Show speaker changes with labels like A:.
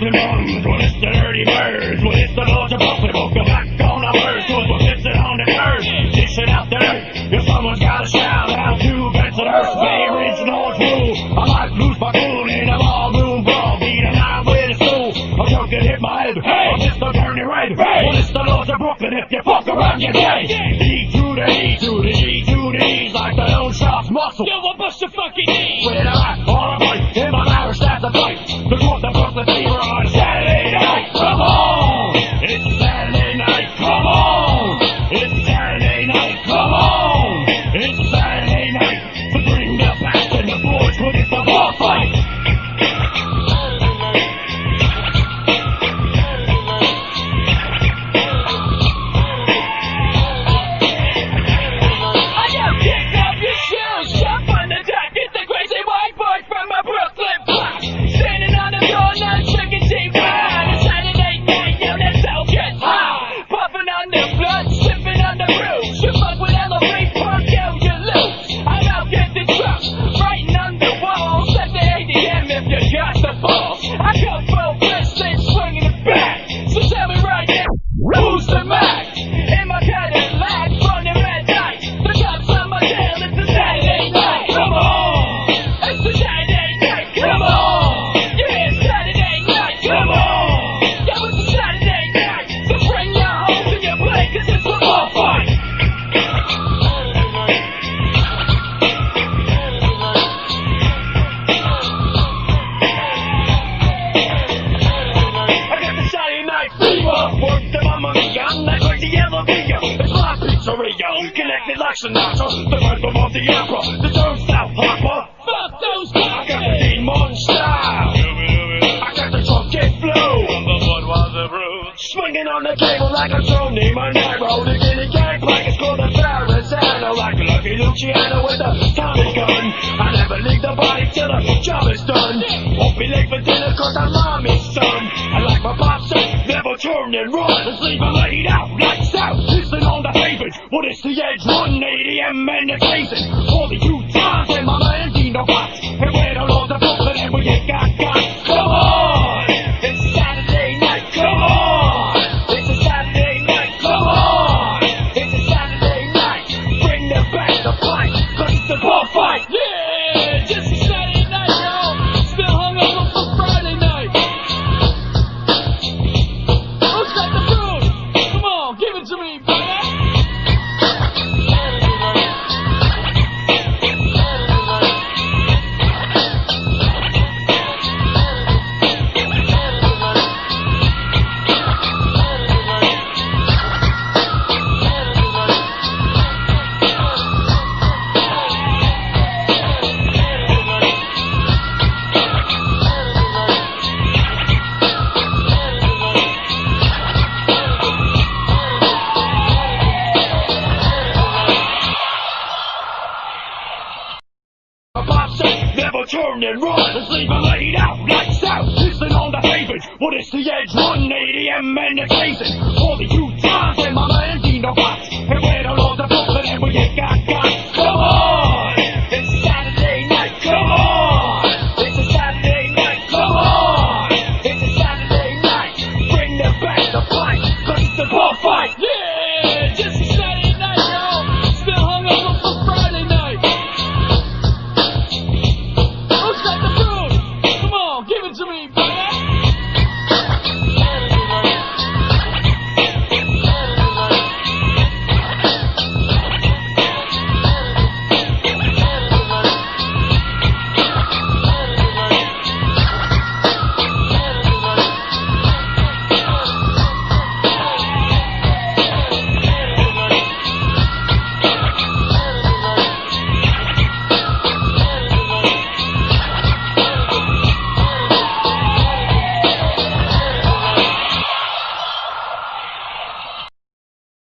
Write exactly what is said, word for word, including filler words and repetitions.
A: busting bums, when it's the dirty birds, when it's the Lord's of Buffalo, book the back on the birds, cause we're pissing on the earth, dishing out the dirt. If someone's gotta shout out to Benson Earth, Bay original rule. I might lose my cool in a ballroom brawl, beat an eye with a stool. I'm joking, hit my head, hey, I'm just a turning red. Hey, when it's the Lords of Brooklyn, if you fuck around, you're dead. E to the E to the G to the E's, like the Lone Star's muscle.
B: Yo, I bust your fucking knees.
A: With a right or a bite, in my marriage, that's a fight. The North of Brooklyn fever on Saturday night. Come on! It's a Saturday night, come on! It's a Saturday night, come on! It's a Saturday night to bring the passion, the boys, when it's the ball fight. Connected like Sinatra, the rhythm of the opera, the turnstile hopper.
B: Fuck those guys!
A: I got the Dean Martin style. I got the trumpet flow.
B: From the Budweiser brew.
A: Swinging on the table like a Tony Monero. The guinea gang plank is called a Verrazano. Like a Lucky Luciano with a Tommy gun. I never leave the body till the job is done. Won't be late for dinner cause I'm mommy's son. I like my pops up, never turn and run. Let's leave her laid out, lights out. Listen on the favors. What is the edge? one eighty M and the Jason. All the two times and my man Dino Box. And we're the Lords of Brooklyn and we get got got. Come on! It's a Saturday night, come on! It's a Saturday night, come on! It's a Saturday night. Bring them back the fight, cause it's the ball fight.
B: Yeah, just a Saturday night, yo. Still hung up from Friday night. Who's got the food? Come on, give it to me, baby.
A: Turn and run, let's leave her laid out, lights out. Listen on the favors. What is the edge? one eighty M and the Jason. All the two times and my man Dino Box.